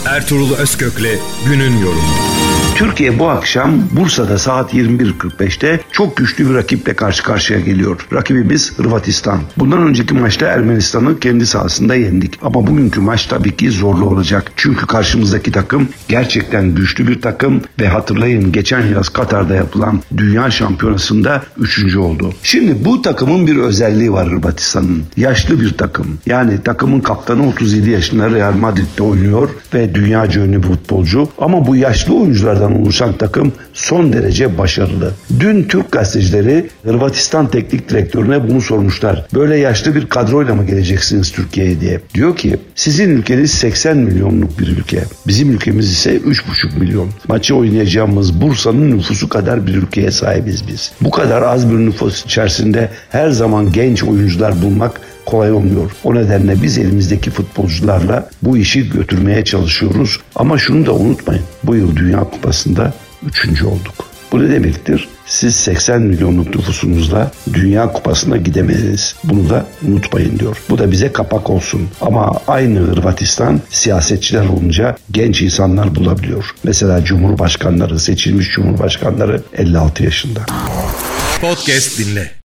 Ertuğrul Özkök'le günün yorumu. Türkiye bu akşam Bursa'da saat 21.45'te çok güçlü bir rakiple karşı karşıya geliyor. Rakibimiz Hırvatistan. Bundan önceki maçta Ermenistan'ı kendi sahasında yendik. Ama bugünkü maç tabii ki zorlu olacak. Çünkü karşımızdaki takım gerçekten güçlü bir takım ve hatırlayın geçen yaz Katar'da yapılan Dünya Şampiyonası'nda 3. oldu. Şimdi bu takımın bir özelliği var Hırvatistan'ın. Yaşlı bir takım. Yani takımın kaptanı 37 yaşında Real Madrid'de oynuyor ve dünyaca ünlü bir futbolcu. Ama bu yaşlı oyunculardan oluşan takım son derece başarılı. Dün Türk gazetecileri Hırvatistan teknik direktörüne bunu sormuşlar. Böyle yaşlı bir kadroyla mı geleceksiniz Türkiye'ye diye. Diyor ki sizin ülkeniz 80 milyonluk bir ülke. Bizim ülkemiz ise 3,5 milyon. Maçı oynayacağımız Bursa'nın nüfusu kadar bir ülkeye sahibiz biz. Bu kadar az bir nüfus içerisinde her zaman genç oyuncular bulmak kolay olmuyor. O nedenle biz elimizdeki futbolcularla bu işi götürmeye çalışıyoruz. Ama şunu da unutmayın. Bu yıl Dünya Kupası'nda 3. olduk. Bu ne demektir? Siz 80 milyonluk nüfusunuzla Dünya Kupası'na gidemediniz. Bunu da unutmayın diyor. Bu da bize kapak olsun. Ama aynı Hırvatistan siyasetçiler olunca genç insanlar bulabiliyor. Mesela cumhurbaşkanları, seçilmiş cumhurbaşkanları 56 yaşında. Podcast dinle.